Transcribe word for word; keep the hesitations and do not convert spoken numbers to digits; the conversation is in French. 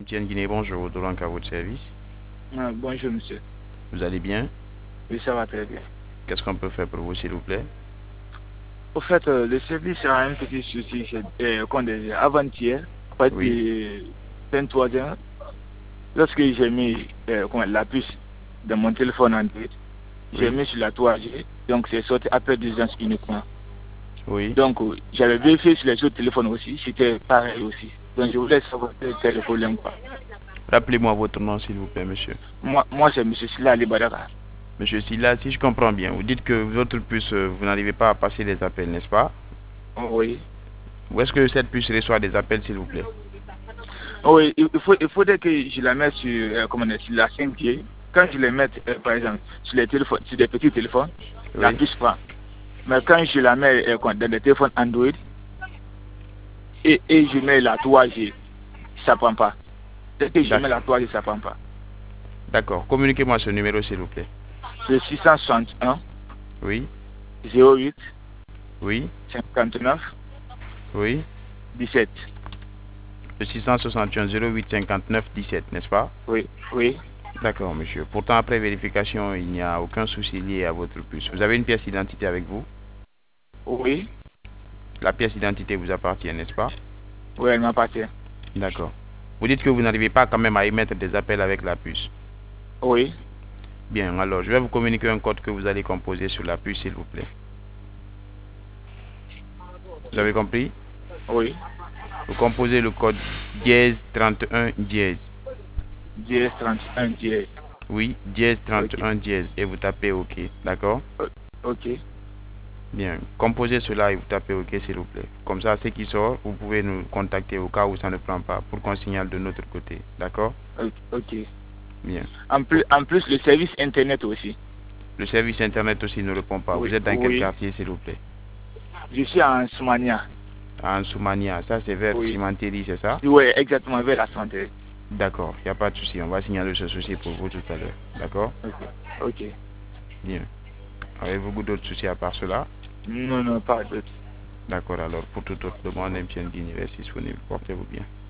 Tiens Guinée, bonjour, Dolank à votre service. Ah, bonjour, monsieur. Vous allez bien? Oui, ça va très bien. Qu'est-ce qu'on peut faire pour vous, s'il vous plaît? Au fait, euh, le service a un petit souci. c'est, Euh, qu'on disait, avant-hier, à partir Oui, de vingt-trois heures, lorsque j'ai mis euh, comment, la puce dans mon téléphone Android, j'ai oui, mis sur la trois G, donc c'est sorti appel d'urgence uniquement. oui. Donc, euh, j'avais vérifié sur les autres téléphones aussi, c'était pareil aussi. Donc, je voulais savoir quel était le problème, quoi. Rappelez-moi votre nom, s'il vous plaît, monsieur. Moi, moi c'est monsieur Silla Ali Badara. Monsieur Silla, si je comprends bien, vous dites que votre puce, euh, vous n'arrivez pas à passer les appels, n'est-ce pas? Oh, oui. Où est-ce que cette puce reçoit des appels, s'il vous plaît? Oh, oui, il, il faut, il faudrait que je la mette sur, euh, comment dire, sur la cinq G. Quand je les mets, euh, par exemple, sur les téléphones, sur des petits téléphones, la Oui, puce prend. Mais quand je la mets euh, quoi, dans les téléphones Android et, et je mets la trois G, ça prend pas. Dès que je mets d'ac- la trois G, ça prend pas. d'accord. Communiquez-moi ce numéro, s'il vous plaît. C'est six cent soixante et un Oui, zéro huit oui, cinquante-neuf oui. dix-sept. Le six cent soixante et un zéro huit cinquante-neuf dix-sept, n'est-ce pas? Oui, oui, D'accord, monsieur. Pourtant, après vérification, il n'y a aucun souci lié à votre puce. Vous avez une pièce d'identité avec vous? oui, La pièce d'identité vous appartient, n'est-ce pas? oui, elle m'appartient. D'accord. Vous dites que vous n'arrivez pas quand même à émettre des appels avec la puce. Oui, Bien, alors je vais vous communiquer un code que vous allez composer sur la puce, s'il vous plaît. Vous avez compris? oui. Vous composez le code dièse trente et un dièse. dièse trente et un dièse. Oui, dièse trente Ok, et un dièse. Et vous tapez OK. D'accord? o- ok, Bien. Composez cela et vous tapez OK, s'il vous plaît. Comme ça, ce qui sort, vous pouvez nous contacter au cas où ça ne prend pas pour qu'on signale de notre côté. D'accord? ok. ok. Bien. En plus, en plus, le service Internet aussi. Le service Internet aussi ne répond pas. Vous Oui, êtes dans quel oui. quartier, s'il vous plaît? Je suis en Soumania. En Soumania. Ça, c'est vers Oui. Cimenterie, c'est ça? Oui, exactement, vers la santé. D'accord, il n'y a pas de souci. On va signaler ce souci pour vous tout à l'heure. D'accord? Ok. Ok. Bien. Avez-vous d'autres soucis à part cela? Non, non, pas d'autre. D'accord, alors pour toute autre demande, M T N Guinée reste disponible. Portez-vous bien.